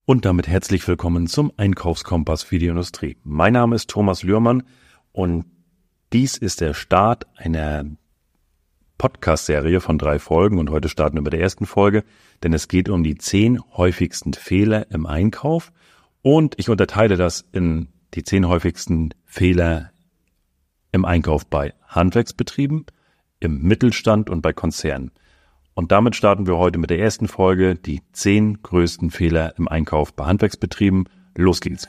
Und damit herzlich willkommen zum Einkaufskompass für die Industrie. Mein Name ist Thomas Lührmann und dies ist der Start einer Podcast-Serie von 3 Folgen und heute starten wir mit der ersten Folge, denn es geht um die 10 häufigsten Fehler im Einkauf und ich unterteile das in die 10 häufigsten Fehler im Einkauf bei Handwerksbetrieben, im Mittelstand und bei Konzernen. Und damit starten wir heute mit der ersten Folge, die 10 größten Fehler im Einkauf bei Handwerksbetrieben. Los geht's.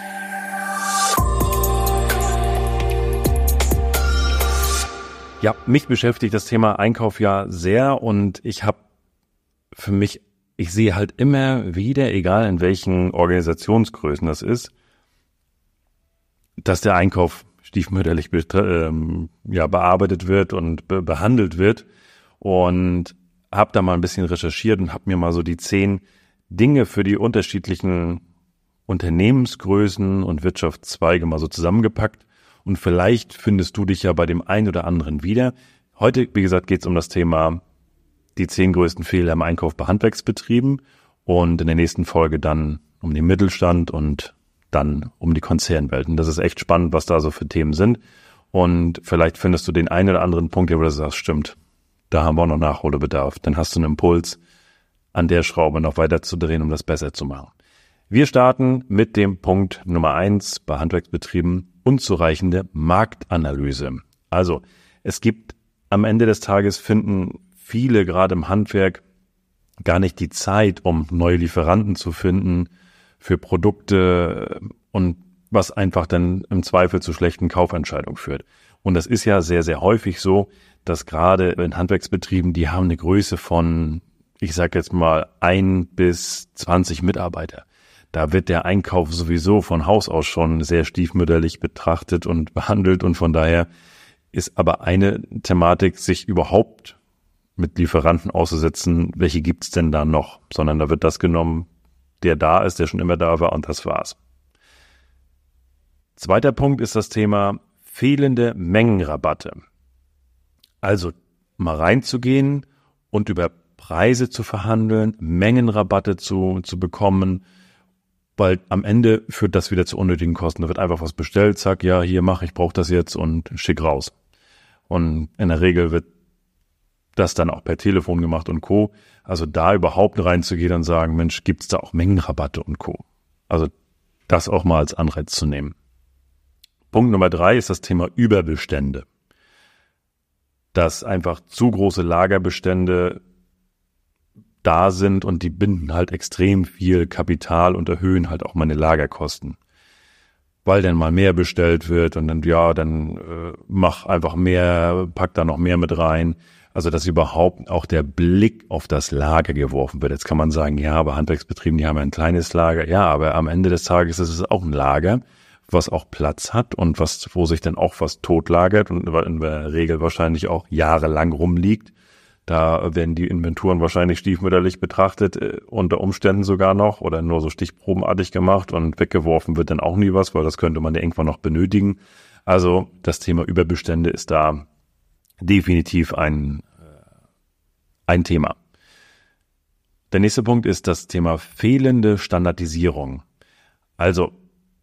Ja, mich beschäftigt das Thema Einkauf ja sehr und ich sehe halt immer wieder, egal in welchen Organisationsgrößen das ist, dass der Einkauf stiefmütterlich bearbeitet wird und behandelt wird. Und habe da mal ein bisschen recherchiert und habe mir mal so die 10 Dinge für die unterschiedlichen Unternehmensgrößen und Wirtschaftszweige mal so zusammengepackt. Und vielleicht findest du dich ja bei dem einen oder anderen wieder. Heute, wie gesagt, geht es um das Thema die 10 größten Fehler im Einkauf bei Handwerksbetrieben und in der nächsten Folge dann um den Mittelstand und dann um die Konzernwelten. Das ist echt spannend, was da so für Themen sind. Und vielleicht findest du den einen oder anderen Punkt, wo du sagst, stimmt. Da haben wir auch noch Nachholbedarf. Dann hast du einen Impuls, an der Schraube noch weiter zu drehen, um das besser zu machen. Wir starten mit dem Punkt Nummer 1 bei Handwerksbetrieben, unzureichende Marktanalyse. Also es gibt am Ende des Tages finden viele, gerade im Handwerk, gar nicht die Zeit, um neue Lieferanten zu finden für Produkte und was einfach dann im Zweifel zu schlechten Kaufentscheidungen führt. Und das ist ja sehr, sehr häufig so, dass gerade in Handwerksbetrieben, die haben eine Größe von, ich sage jetzt mal, 1 bis 20 Mitarbeiter. Da wird der Einkauf sowieso von Haus aus schon sehr stiefmütterlich betrachtet und behandelt. Und von daher ist aber eine Thematik, sich überhaupt mit Lieferanten auszusetzen, welche gibt's denn da noch? Sondern da wird das genommen, der da ist, der schon immer da war und das war's. Zweiter Punkt ist das Thema fehlende Mengenrabatte. Also mal reinzugehen und über Preise zu verhandeln, Mengenrabatte zu bekommen, weil am Ende führt das wieder zu unnötigen Kosten. Da wird einfach was bestellt, zack, ja, hier ich brauche das jetzt und schick raus. Und in der Regel wird das dann auch per Telefon gemacht und Co. Also da überhaupt reinzugehen und sagen, Mensch, gibt's da auch Mengenrabatte und Co. Also das auch mal als Anreiz zu nehmen. Punkt Nummer 3 ist das Thema Überbestände. Dass einfach zu große Lagerbestände da sind und die binden halt extrem viel Kapital und erhöhen halt auch meine Lagerkosten. Weil dann mal mehr bestellt wird und dann mach einfach mehr, pack da noch mehr mit rein. Also dass überhaupt auch der Blick auf das Lager geworfen wird. Jetzt kann man sagen, ja, aber Handwerksbetrieben, die haben ja ein kleines Lager. Ja, aber am Ende des Tages ist es auch ein Lager, was auch Platz hat und wo sich dann auch was totlagert und in der Regel wahrscheinlich auch jahrelang rumliegt. Da werden die Inventuren wahrscheinlich stiefmütterlich betrachtet, unter Umständen sogar noch oder nur so stichprobenartig gemacht und weggeworfen wird dann auch nie was, weil das könnte man ja irgendwann noch benötigen. Also das Thema Überbestände ist da definitiv ein Thema. Der nächste Punkt ist das Thema fehlende Standardisierung. Also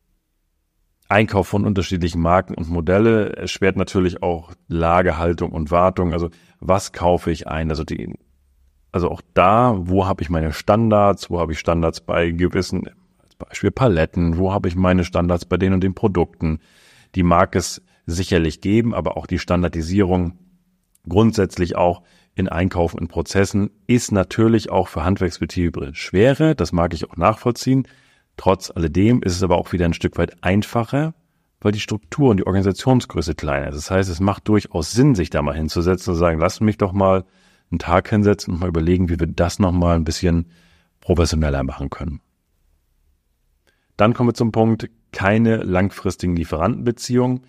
Einkauf von unterschiedlichen Marken und Modelle erschwert natürlich auch Lagerhaltung und Wartung. Also was kaufe ich ein? Also auch da, wo habe ich meine Standards? Wo habe ich Standards bei gewissen, als Beispiel Paletten? Wo habe ich meine Standards bei den und den Produkten? Die mag es sicherlich geben, aber auch die Standardisierung grundsätzlich auch in Einkauf und Prozessen ist natürlich auch für Handwerksbetriebe schwerer. Das mag ich auch nachvollziehen. Trotz alledem ist es aber auch wieder ein Stück weit einfacher, weil die Struktur und die Organisationsgröße kleiner ist. Das heißt, es macht durchaus Sinn, sich da mal hinzusetzen und zu sagen, lass mich doch mal einen Tag hinsetzen und mal überlegen, wie wir das nochmal ein bisschen professioneller machen können. Dann kommen wir zum Punkt, keine langfristigen Lieferantenbeziehungen.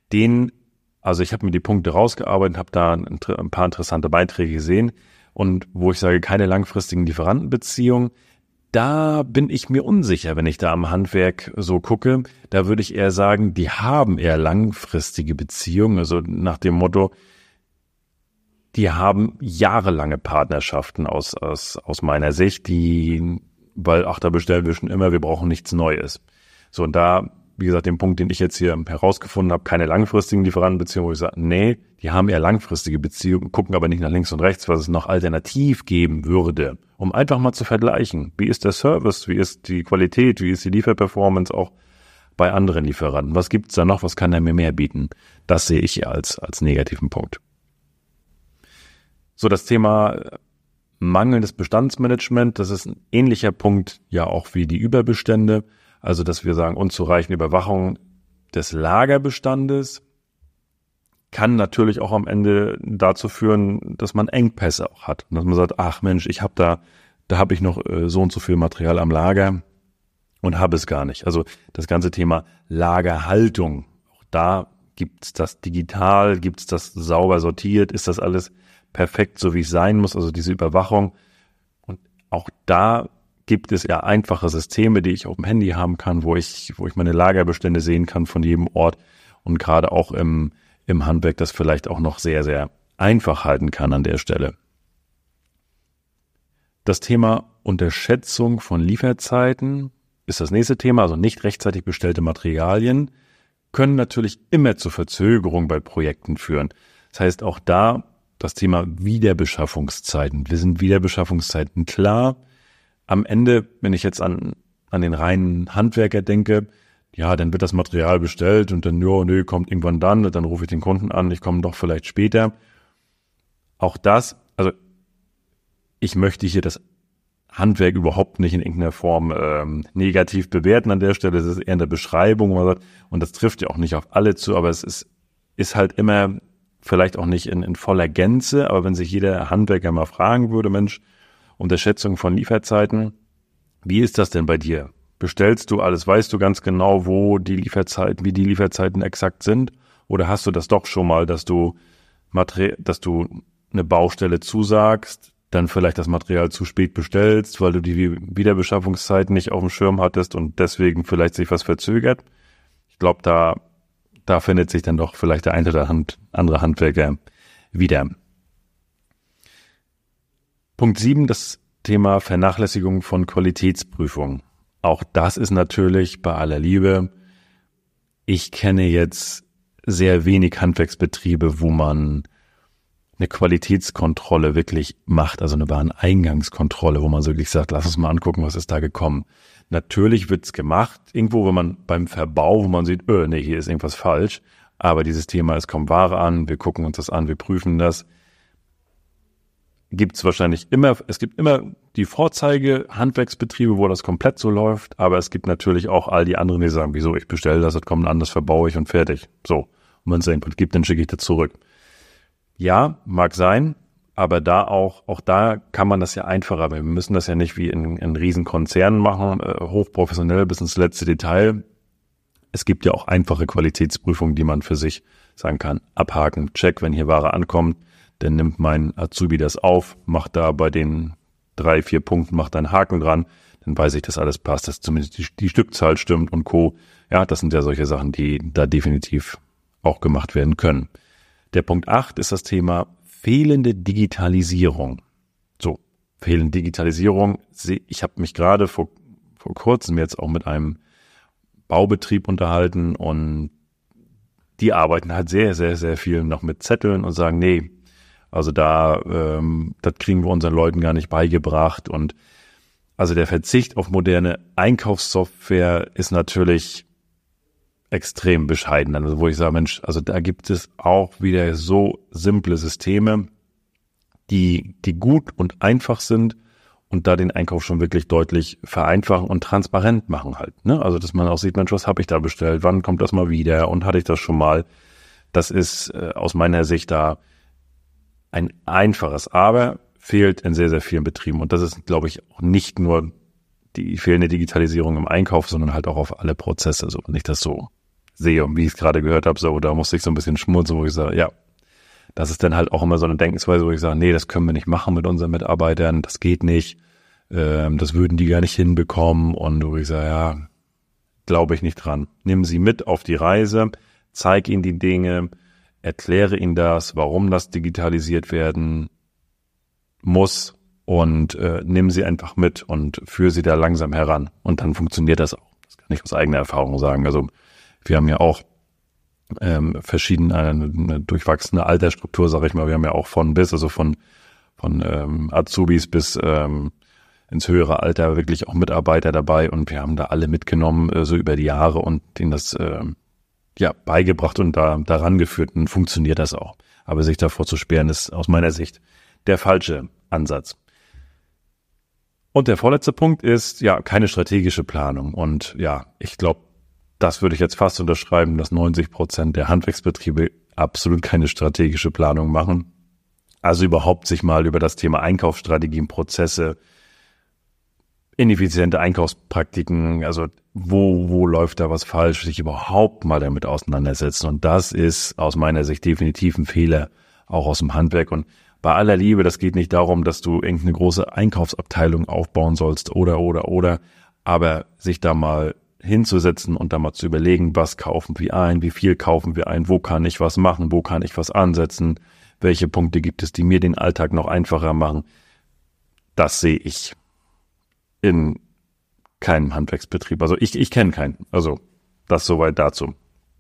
Ich habe mir die Punkte rausgearbeitet, habe da ein paar interessante Beiträge gesehen und wo ich sage, keine langfristigen Lieferantenbeziehungen, da bin ich mir unsicher, wenn ich da am Handwerk so gucke. Da würde ich eher sagen, die haben eher langfristige Beziehungen, also nach dem Motto, die haben jahrelange Partnerschaften aus meiner Sicht, die weil, da bestellen wir schon immer, wir brauchen nichts Neues. So, und da, wie gesagt, den Punkt, den ich jetzt hier herausgefunden habe, keine langfristigen Lieferantenbeziehungen, wo ich sage, nee, die haben eher langfristige Beziehungen, gucken aber nicht nach links und rechts, was es noch alternativ geben würde, um einfach mal zu vergleichen. Wie ist der Service, wie ist die Qualität, wie ist die Lieferperformance auch bei anderen Lieferanten? Was gibt's da noch, was kann er mir mehr bieten? Das sehe ich als negativen Punkt. So, das Thema mangelndes Bestandsmanagement, das ist ein ähnlicher Punkt ja auch wie die Überbestände. Also, dass wir sagen, unzureichende Überwachung des Lagerbestandes kann natürlich auch am Ende dazu führen, dass man Engpässe auch hat. Und dass man sagt, ach Mensch, da habe ich noch so und so viel Material am Lager und habe es gar nicht. Also das ganze Thema Lagerhaltung, auch da gibt's das digital, gibt's das sauber sortiert, ist das alles perfekt, so wie es sein muss, also diese Überwachung. Und auch da gibt es ja einfache Systeme, die ich auf dem Handy haben kann, wo ich meine Lagerbestände sehen kann von jedem Ort und gerade auch im Handwerk das vielleicht auch noch sehr, sehr einfach halten kann an der Stelle. Das Thema Unterschätzung von Lieferzeiten ist das nächste Thema, also nicht rechtzeitig bestellte Materialien können natürlich immer zu Verzögerung bei Projekten führen. Das heißt auch da das Thema Wiederbeschaffungszeiten. Wir sind Wiederbeschaffungszeiten klar. Am Ende, wenn ich jetzt an den reinen Handwerker denke, ja, dann wird das Material bestellt und dann, kommt irgendwann dann und dann rufe ich den Kunden an, ich komme doch vielleicht später. Auch das, also ich möchte hier das Handwerk überhaupt nicht in irgendeiner Form negativ bewerten an der Stelle. Das ist eher eine Beschreibung, und das trifft ja auch nicht auf alle zu, aber es ist halt immer vielleicht auch nicht in voller Gänze, aber wenn sich jeder Handwerker mal fragen würde, Mensch, Unterschätzung von Lieferzeiten, wie ist das denn bei dir? Bestellst du alles, weißt du ganz genau, wie die Lieferzeiten exakt sind? Oder hast du das doch schon mal, dass du eine Baustelle zusagst, dann vielleicht das Material zu spät bestellst, weil du die Wiederbeschaffungszeiten nicht auf dem Schirm hattest und deswegen vielleicht sich was verzögert? Ich glaube, da findet sich dann doch vielleicht der eine oder andere Handwerker wieder. Punkt 7, das Thema Vernachlässigung von Qualitätsprüfungen. Auch das ist natürlich bei aller Liebe. Ich kenne jetzt sehr wenig Handwerksbetriebe, wo man eine Qualitätskontrolle wirklich macht, also eine Wareneingangskontrolle, wo man so wirklich sagt, lass uns mal angucken, was ist da gekommen. Natürlich wird's gemacht, irgendwo, wenn man beim Verbau, wo man sieht, hier ist irgendwas falsch, aber dieses Thema, es kommt Ware an, wir gucken uns das an, wir prüfen das. Es gibt immer die Vorzeige-Handwerksbetriebe, wo das komplett so läuft, aber es gibt natürlich auch all die anderen, die sagen, wieso, ich bestelle das kommt an, das verbaue ich und fertig. So, und wenn es Input gibt, dann schicke ich das zurück. Ja, mag sein, aber auch da kann man das ja einfacher, wir müssen das ja nicht wie in Riesenkonzernen machen, hochprofessionell bis ins letzte Detail. Es gibt ja auch einfache Qualitätsprüfungen, die man für sich sagen kann, abhaken, check, wenn hier Ware ankommt, dann nimmt mein Azubi das auf, macht da bei den 3-4 Punkten, macht einen Haken dran, dann weiß ich, dass alles passt, dass zumindest die Stückzahl stimmt und Co. Ja, das sind ja solche Sachen, die da definitiv auch gemacht werden können. Der Punkt 8 ist das Thema fehlende Digitalisierung. So, fehlende Digitalisierung. Ich habe mich gerade vor kurzem jetzt auch mit einem Baubetrieb unterhalten und die arbeiten halt sehr, sehr, sehr viel noch mit Zetteln und sagen, nee, also das kriegen wir unseren Leuten gar nicht beigebracht. Und also der Verzicht auf moderne Einkaufssoftware ist natürlich extrem bescheiden. Also wo ich sage, Mensch, also da gibt es auch wieder so simple Systeme, die gut und einfach sind und da den Einkauf schon wirklich deutlich vereinfachen und transparent machen halt. Ne? Also dass man auch sieht, Mensch, was habe ich da bestellt? Wann kommt das mal wieder? Und hatte ich das schon mal? Das ist aus meiner Sicht da ein einfaches, aber fehlt in sehr, sehr vielen Betrieben. Und das ist, glaube ich, auch nicht nur die fehlende Digitalisierung im Einkauf, sondern halt auch auf alle Prozesse. So, wenn ich das so sehe und wie ich es gerade gehört habe, so, da musste ich so ein bisschen schmunzeln, wo ich sage, ja, das ist dann halt auch immer so eine Denkensweise, wo ich sage, nee, das können wir nicht machen mit unseren Mitarbeitern, das geht nicht, das würden die gar nicht hinbekommen. Und wo ich sage, ja, glaube ich nicht dran. Nimm sie mit auf die Reise, zeig ihnen die Dinge, erkläre ihnen das, warum das digitalisiert werden muss, und nimm sie einfach mit und führe sie da langsam heran. Und dann funktioniert das auch. Das kann ich aus eigener Erfahrung sagen. Also wir haben ja auch verschiedene, eine durchwachsene Altersstruktur, sage ich mal. Wir haben ja auch von bis, also von Azubis bis ins höhere Alter wirklich auch Mitarbeiter dabei und wir haben da alle mitgenommen, so über die Jahre und denen das beigebracht und daran geführt und funktioniert das auch. Aber sich davor zu sperren, ist aus meiner Sicht der falsche Ansatz. Und der vorletzte Punkt ist, keine strategische Planung. Und ich glaube, das würde ich jetzt fast unterschreiben, dass 90% der Handwerksbetriebe absolut keine strategische Planung machen. Also überhaupt sich mal über das Thema Einkaufsstrategien, Prozesse, ineffiziente Einkaufspraktiken, also wo läuft da was falsch, sich überhaupt mal damit auseinandersetzen. Und das ist aus meiner Sicht definitiv ein Fehler, auch aus dem Handwerk. Und bei aller Liebe, das geht nicht darum, dass du irgendeine große Einkaufsabteilung aufbauen sollst oder, aber sich da mal hinzusetzen und da mal zu überlegen, was kaufen wir ein, wie viel kaufen wir ein, wo kann ich was machen, wo kann ich was ansetzen, welche Punkte gibt es, die mir den Alltag noch einfacher machen. Das sehe ich in keinem Handwerksbetrieb. Also ich kenne keinen. Also das soweit dazu.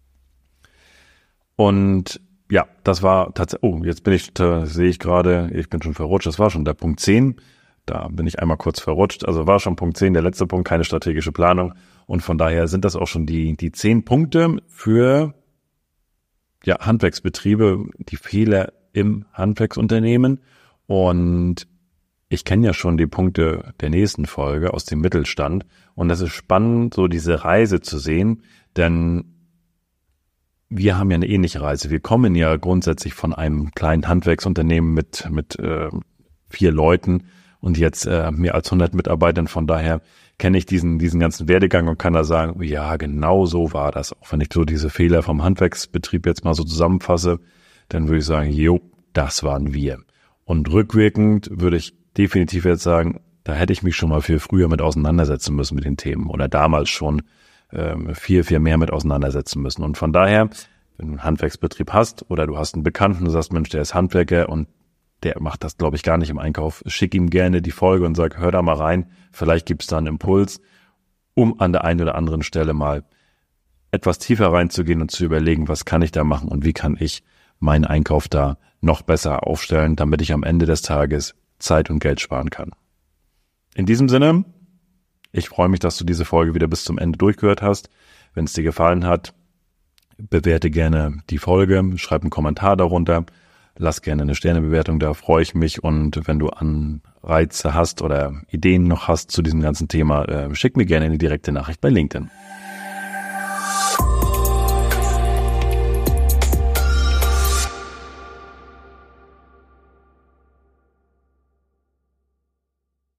Und das war tatsächlich, jetzt sehe ich gerade, ich bin schon verrutscht, das war schon der Punkt 10. Da bin ich einmal kurz verrutscht. Also war schon Punkt 10, der letzte Punkt, keine strategische Planung. Und von daher sind das auch schon die 10 Punkte für Handwerksbetriebe, die Fehler im Handwerksunternehmen. Und ich kenne ja schon die Punkte der nächsten Folge aus dem Mittelstand. Und das ist spannend, so diese Reise zu sehen, denn wir haben ja eine ähnliche Reise. Wir kommen ja grundsätzlich von einem kleinen Handwerksunternehmen mit 4 Leuten und jetzt mehr als 100 Mitarbeitern. Von daher kenne ich diesen ganzen Werdegang und kann da sagen, ja, genau so war das. Auch wenn ich so diese Fehler vom Handwerksbetrieb jetzt mal so zusammenfasse, dann würde ich sagen, das waren wir. Und rückwirkend würde ich definitiv jetzt sagen, da hätte ich mich schon mal viel früher mit auseinandersetzen müssen mit den Themen oder damals schon viel mehr mit auseinandersetzen müssen. Und von daher, wenn du einen Handwerksbetrieb hast oder du hast einen Bekannten, du sagst, Mensch, der ist Handwerker und der macht das, glaube ich, gar nicht im Einkauf, schick ihm gerne die Folge und sag, hör da mal rein, vielleicht gibt es da einen Impuls, um an der einen oder anderen Stelle mal etwas tiefer reinzugehen und zu überlegen, was kann ich da machen und wie kann ich meinen Einkauf da noch besser aufstellen, damit ich am Ende des Tages Zeit und Geld sparen kann. In diesem Sinne, ich freue mich, dass du diese Folge wieder bis zum Ende durchgehört hast. Wenn es dir gefallen hat, bewerte gerne die Folge, schreib einen Kommentar darunter, lass gerne eine Sternebewertung da, freue ich mich. Und wenn du Anreize hast oder Ideen noch hast zu diesem ganzen Thema, schick mir gerne eine direkte Nachricht bei LinkedIn.